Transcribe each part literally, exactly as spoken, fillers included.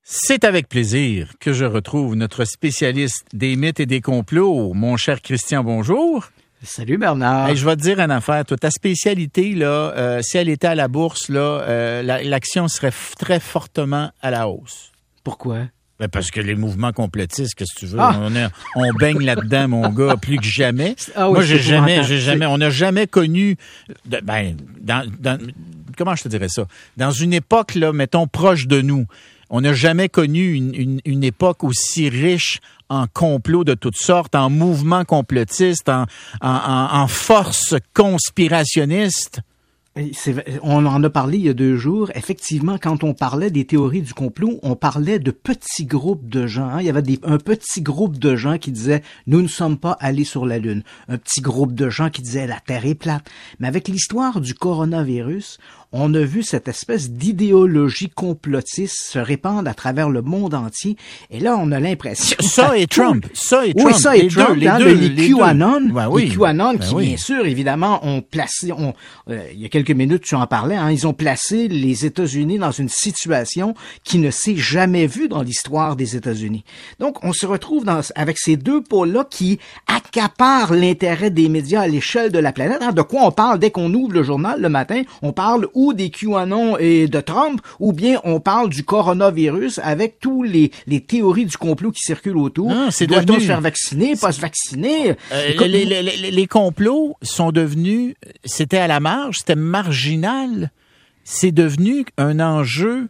C'est avec plaisir que je retrouve notre spécialiste des mythes et des complots, mon cher Christian, bonjour. Salut Bernard. Hey, je vais te dire une affaire. Toi, ta spécialité, là, euh, si elle était à la bourse, là, euh, la, l'action serait f- très fortement à la hausse. Pourquoi? Ben parce que les mouvements complotistes, qu'est-ce que tu veux? Ah! On, est, on baigne là-dedans, mon gars, plus que jamais. Ah oui, Moi, j'ai c'est jamais, épouvantable. j'ai jamais, on n'a jamais connu, de, ben, dans, dans, comment je te dirais ça? Dans une époque, là, mettons, proche de nous, on n'a jamais connu une, une, une époque aussi riche en complots de toutes sortes, en mouvements complotistes, en, en, en, en forces conspirationnistes. C'est, on en a parlé il y a deux jours. Effectivement, quand on parlait des théories du complot, on parlait de petits groupes de gens. Hein. Il y avait des, un petit groupe de gens qui disaient « Nous ne sommes pas allés sur la Lune ». Un petit groupe de gens qui disaient « La Terre est plate ». Mais avec l'histoire du coronavirus, on a vu cette espèce d'idéologie complotiste se répandre à travers le monde entier. Et là, on a l'impression... Ça et Trump. Ça et Trump. Oui, ça et les Trump. Deux, les hein, deux, les, les QAnon. Ben oui. Les QAnon ben qui, oui. bien sûr, évidemment, ont placé... On, euh, il y a quelques minutes, tu en parlais, hein, ils ont placé les États-Unis dans une situation qui ne s'est jamais vue dans l'histoire des États-Unis. Donc, on se retrouve dans, avec ces deux pôles-là qui accaparent l'intérêt des médias à l'échelle de la planète. Hein, de quoi on parle dès qu'on ouvre le journal le matin? On parle ou des QAnon et de Trump, ou bien on parle du coronavirus avec tous les, les théories du complot qui circulent autour. Non, c'est Doit-on devenu... se faire vacciner, pas se vacciner? Euh, Écoute, les, les, les, les complots sont devenus, c'était à la marge, c'était marginal. C'est devenu un enjeu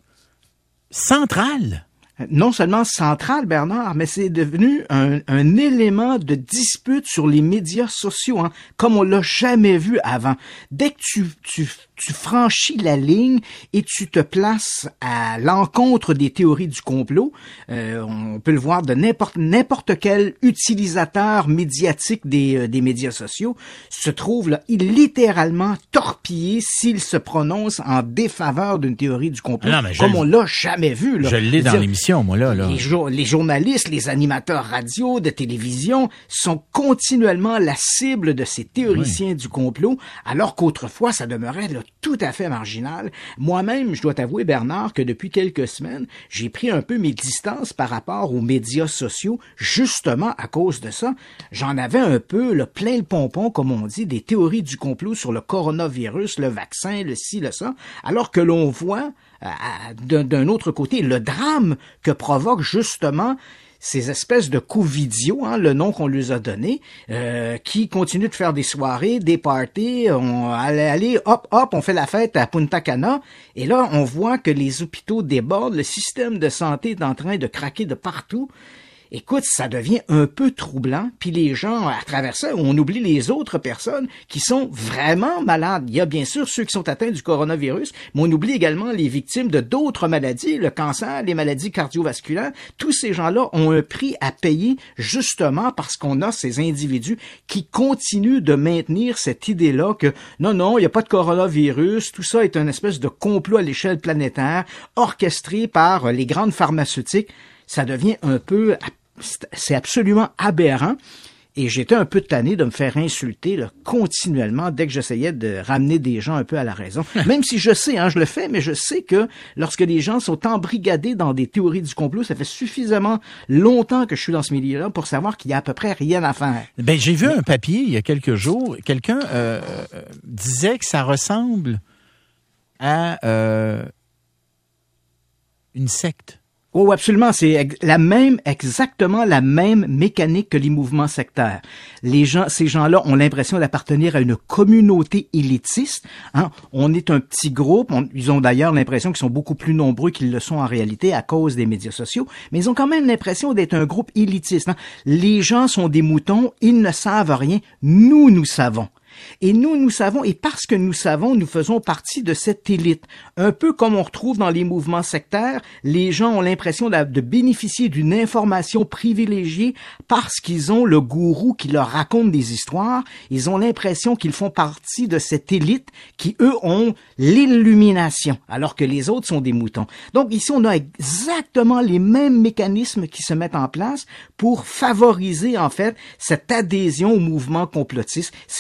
central. non seulement central, Bernard, mais c'est devenu un, un élément de dispute sur les médias sociaux, hein, comme on l'a jamais vu avant. Dès que tu, tu, tu franchis la ligne et tu te places à l'encontre des théories du complot, euh, on peut le voir de n'importe n'importe quel utilisateur médiatique des, euh, des médias sociaux, se trouve là, il littéralement torpillé s'il se prononce en défaveur d'une théorie du complot, non, mais je comme le- on l'a jamais vu. Là. Je l'ai dans Dire- l'émission, moi, là. là. les, jour- les journalistes, les animateurs radio, de télévision sont continuellement la cible de ces théoriciens oui. du complot, alors qu'autrefois, ça demeurait là, tout à fait marginal. Moi-même, je dois t'avouer, Bernard, que depuis quelques semaines, j'ai pris un peu mes distances par rapport aux médias sociaux, justement à cause de ça. J'en avais un peu le plein le pompon, comme on dit, des théories du complot sur le coronavirus, le vaccin, le ci, le ça, alors que l'on voit À, d'un, d'un autre côté, le drame que provoque justement ces espèces de covidios, hein, le nom qu'on lui a donné, euh, qui continuent de faire des soirées, des parties, on allait aller, hop, hop, on fait la fête à Punta Cana, et là, on voit que les hôpitaux débordent, le système de santé est en train de craquer de partout. Écoute, ça devient un peu troublant, puis les gens, à travers ça, on oublie les autres personnes qui sont vraiment malades. Il y a bien sûr ceux qui sont atteints du coronavirus, mais on oublie également les victimes de d'autres maladies, le cancer, les maladies cardiovasculaires. Tous ces gens-là ont un prix à payer justement parce qu'on a ces individus qui continuent de maintenir cette idée-là que non, non, il n'y a pas de coronavirus, tout ça est une espèce de complot à l'échelle planétaire, orchestré par les grandes pharmaceutiques. Ça devient un peu, c'est absolument aberrant. Et j'étais un peu tanné de me faire insulter là, continuellement dès que j'essayais de ramener des gens un peu à la raison. Même si je sais, hein, je le fais, mais je sais que lorsque les gens sont embrigadés dans des théories du complot, ça fait suffisamment longtemps que je suis dans ce milieu-là pour savoir qu'il y a à peu près rien à faire. Ben, j'ai vu mais... un papier il y a quelques jours. Quelqu'un euh, euh, disait que ça ressemble à euh, une secte. Oh, absolument. C'est la même, exactement la même mécanique que les mouvements sectaires. Les gens, ces gens-là ont l'impression d'appartenir à une communauté élitiste. Hein. On est un petit groupe. On, ils ont d'ailleurs l'impression qu'ils sont beaucoup plus nombreux qu'ils le sont en réalité à cause des médias sociaux. Mais ils ont quand même l'impression d'être un groupe élitiste. Hein. Les gens sont des moutons. Ils ne savent rien. Nous, nous savons. Et nous, nous savons, et parce que nous savons, nous faisons partie de cette élite. Un peu comme on retrouve dans les mouvements sectaires, les gens ont l'impression de, de bénéficier d'une information privilégiée parce qu'ils ont le gourou qui leur raconte des histoires. Ils ont l'impression qu'ils font partie de cette élite qui, eux, ont l'illumination, alors que les autres sont des moutons. Donc ici, on a exactement les mêmes mécanismes qui se mettent en place pour favoriser, en fait, cette adhésion au mouvement complotiste. C'est ma famille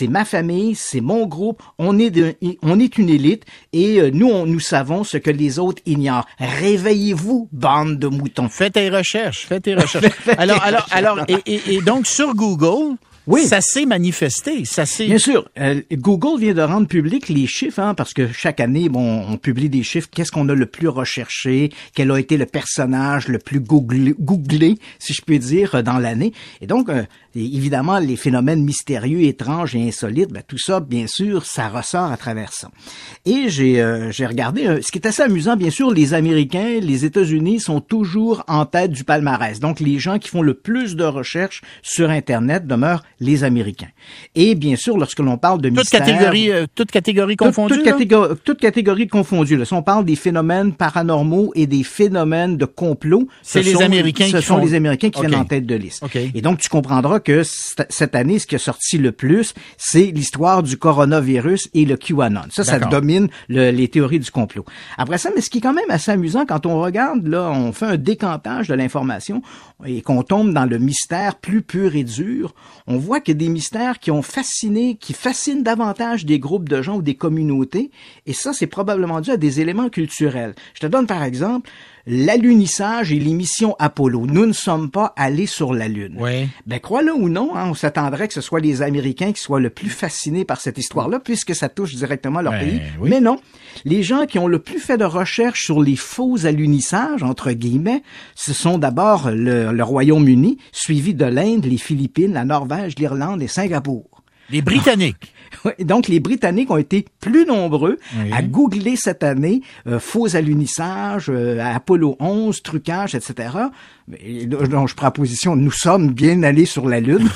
famille, c'est mon groupe, on est de, on est une élite et euh, nous, on, nous savons ce que les autres ignorent. Réveillez-vous, bande de moutons. Fais tes recherches, fais tes recherches. alors, alors, alors, et, et, et donc sur Google, oui. Ça s'est manifesté, ça s'est... Bien sûr, euh, Google vient de rendre public les chiffres, hein, parce que chaque année, bon, on publie des chiffres. Qu'est-ce qu'on a le plus recherché? Quel a été le personnage le plus googlé, googlé si je peux dire, dans l'année? Et donc, euh, évidemment, les phénomènes mystérieux, étranges et insolites, ben, tout ça, bien sûr, ça ressort à travers ça. Et j'ai, euh, j'ai regardé, euh, ce qui est assez amusant, bien sûr, les Américains, les États-Unis sont toujours en tête du palmarès. Donc, les gens qui font le plus de recherches sur Internet demeurent les Américains. Et bien sûr, lorsque l'on parle de toute mystère... Catégorie, euh, toute catégorie confondue? Toute, toute, catégorie, toute catégorie confondue. Là. Si on parle des phénomènes paranormaux et des phénomènes de complot, c'est les sont, Américains ce qui sont font... les Américains qui okay. viennent en tête de liste. Okay. Et donc, tu comprendras que cette année, ce qui a sorti le plus, c'est l'histoire du coronavirus et le QAnon. Ça, ça domine le, les théories du complot. Après ça, mais ce qui est quand même assez amusant, quand on regarde, là, on fait un décantage de l'information et qu'on tombe dans le mystère plus pur et dur, on voit qu'il y a des mystères qui ont fasciné, qui fascinent davantage des groupes de gens ou des communautés, et ça, c'est probablement dû à des éléments culturels. Je te donne par exemple l'alunissage et les missions Apollo. Nous ne sommes pas allés sur la Lune. Oui. Ben, crois-le ou non, hein, on s'attendrait que ce soit les Américains qui soient le plus fascinés par cette histoire-là, puisque ça touche directement leur ben, pays. Oui. Mais non. Les gens qui ont le plus fait de recherches sur les faux alunissages, entre guillemets, ce sont d'abord le, le Royaume-Uni, suivi de l'Inde, les Philippines, la Norvège, l'Irlande et Singapour. Les Britanniques. Donc, les Britanniques ont été plus nombreux oui. à googler cette année euh, faux alunissages, euh, Apollo onze, trucage, et cetera. Et, donc, je prends position, nous sommes bien allés sur la Lune.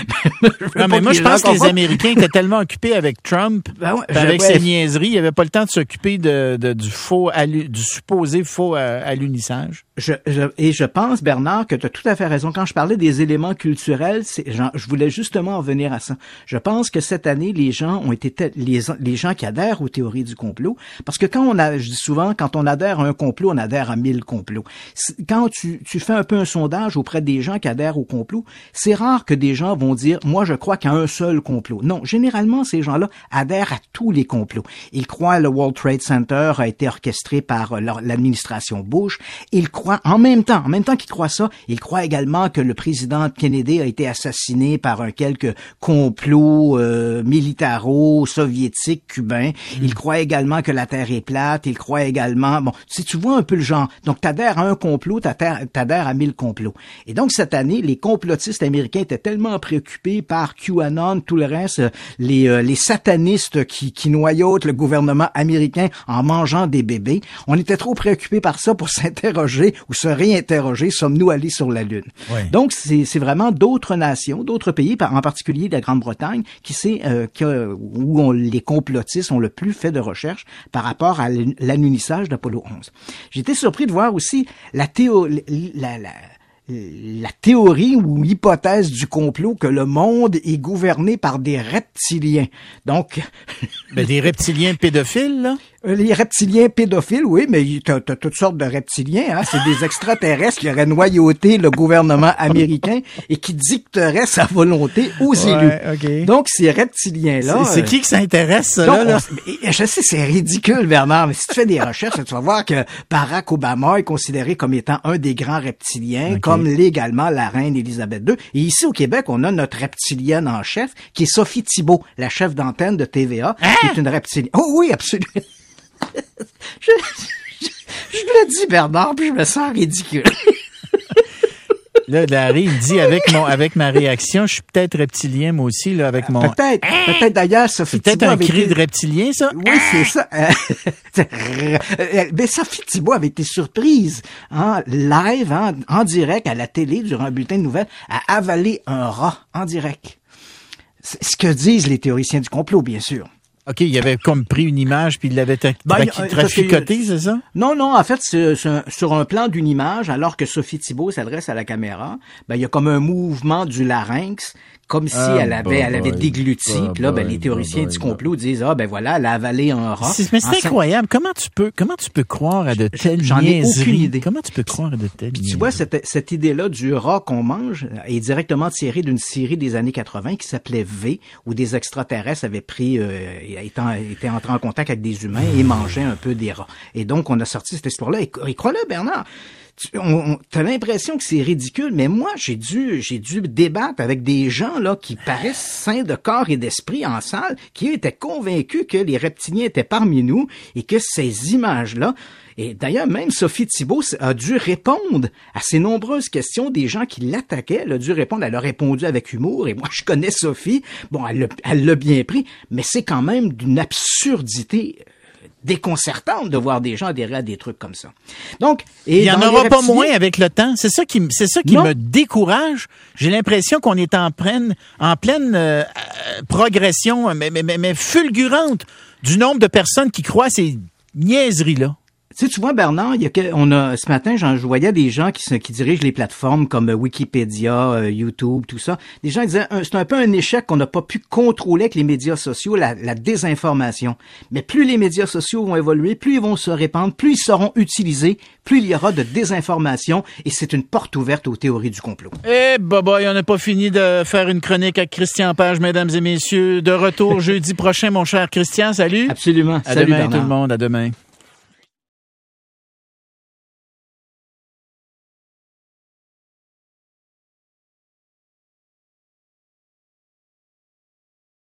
non, mais moi, je pense que les Américains étaient tellement occupés avec Trump, ben ouais, avec je, ses ouais. niaiseries, ils n'avaient pas le temps de s'occuper de, de, du faux, alu, du supposé faux alunissage. Je, je, et je pense, Bernard, que tu as tout à fait raison. Quand je parlais des éléments culturels, c'est, je voulais justement en venir à ça. Je pense que cette année, les gens ont été les, les gens qui adhèrent aux théories du complot, parce que quand on a, je dis souvent, quand on adhère à un complot, on adhère à mille complots. Quand tu, tu fais un peu un sondage auprès des gens qui adhèrent au complot, c'est rare que des gens vont dire, moi, je crois qu'à un seul complot. Non, généralement, ces gens-là adhèrent à tous les complots. Ils croient que le World Trade Center a été orchestré par l'administration Bush. Ils croient, en même temps, en même temps qu'ils croient ça, ils croient également que le président Kennedy a été assassiné par un quelque complot euh, militaro-soviétique, cubain. Mmh. Ils croient également que la Terre est plate. Ils croient également, bon, si tu vois un peu le genre, donc t'adhères à un complot, t'adhères à mille complots. Et donc, cette année, les complotistes américains étaient tellement préoccupés par QAnon, tout le reste, les, euh, les satanistes qui, qui noyautent le gouvernement américain en mangeant des bébés. On était trop préoccupés par ça pour s'interroger ou se réinterroger, sommes-nous allés sur la Lune? Oui. Donc, c'est, c'est vraiment d'autres nations, d'autres pays, en particulier la Grande-Bretagne, qui sait, euh, que, où on, les complotistes ont le plus fait de recherches par rapport à l'alunissage d'Apollo onze. J'ai été surpris de voir aussi la théorie, la, la, la théorie ou l'hypothèse du complot que le monde est gouverné par des reptiliens. Donc, ben, des reptiliens pédophiles, là? Les reptiliens pédophiles, oui, mais t'as, t'as toutes sortes de reptiliens, hein. C'est des extraterrestres qui auraient noyauté le gouvernement américain et qui dicteraient sa volonté aux ouais, élus. Okay. Donc, ces reptiliens-là... C'est, c'est qui qui s'intéresse, ça, là? là? On, je sais, c'est ridicule, Bernard, mais si tu fais des recherches, tu vas voir que Barack Obama est considéré comme étant un des grands reptiliens, okay. comme légalement la reine Élisabeth deux. Et ici, au Québec, on a notre reptilienne en chef, qui est Sophie Thibault, la chef d'antenne de T V A, hein? qui est une reptilienne. Oh oui, absolument. je, je, je le dis, Bernard, puis je me sens ridicule. Là, Larry, il dit avec mon, avec ma réaction, je suis peut-être reptilien, moi aussi, là, avec mon... Peut-être. Ah! Peut-être d'ailleurs, Sophie Thibault. C'est peut-être un cri été... de reptilien, ça? Oui, ah! c'est ça. Mais Sophie Thibault avait été surprise, hein, live, hein, en direct, à la télé, durant un bulletin de nouvelles, à avaler un rat en direct. C'est ce que disent les théoriciens du complot, bien sûr. OK, il avait comme pris une image puis il l'avait tra- Ben, tra- euh, traficoté, c'est ça? Non, non, en fait, c'est, c'est un- sur un plan d'une image, alors que Sophie Thibault s'adresse à la caméra, ben, il y a comme un mouvement du larynx, comme si Ah, elle avait, elle avait boy, dégluti. boy, Puis là, ben, boy, les théoriciens boy, du boy. complot disent, ah, ben voilà, elle a avalé un rat. C'est, mais c'est En cin- incroyable. Comment tu peux, comment tu peux croire à de telles J'en ai niaiseries? aucune idée. Comment tu peux croire à de telles Puis niaiseries? tu vois, cette, cette idée-là du rat qu'on mange est directement tirée d'une série des années quatre-vingt qui s'appelait V, où des extraterrestres avaient pris, euh, étant, étaient entrés en contact avec des humains et mangeaient un peu des rats. Et donc, on a sorti cette histoire-là. Et, et crois-le, Bernard, tu on, on, t'as l'impression que c'est ridicule, mais moi, j'ai dû, j'ai dû débattre avec des gens, là, qui paraissent sains de corps et d'esprit en salle, qui eux, étaient convaincus que les reptiliens étaient parmi nous et que ces images-là. Et d'ailleurs, même Sophie Thibault a dû répondre à ces nombreuses questions des gens qui l'attaquaient. Elle a dû répondre, elle a répondu avec humour. Et moi, je connais Sophie. Bon, elle l'a, elle l'a bien pris, mais c'est quand même d'une absurdité déconcertante de voir des gens adhérer à des trucs comme ça. Donc, et il y en dans aura les pas reptiliens- moins avec le temps. C'est ça qui, m- c'est ça qui Non. me décourage. J'ai l'impression qu'on est en pleine, en pleine euh, euh, progression, mais, mais, mais, mais fulgurante du nombre de personnes qui croient à ces niaiseries-là. Tu sais, tu vois, Bernard, il y a que, on a, ce matin, j'en, je voyais des gens qui, se, qui dirigent les plateformes comme Wikipédia, euh, YouTube, tout ça. Des gens disaient, un- c'est un peu un échec qu'on n'a pas pu contrôler avec les médias sociaux, la, la désinformation. Mais plus les médias sociaux vont évoluer, plus ils vont se répandre, plus ils seront utilisés, plus il y aura de désinformation, et c'est une porte ouverte aux théories du complot. Eh, baba, on n'a pas fini de faire une chronique avec Christian Page, mesdames et messieurs. De retour jeudi prochain, mon cher Christian. Salut. Absolument. À Salut, demain, Bernard. tout le monde. À demain.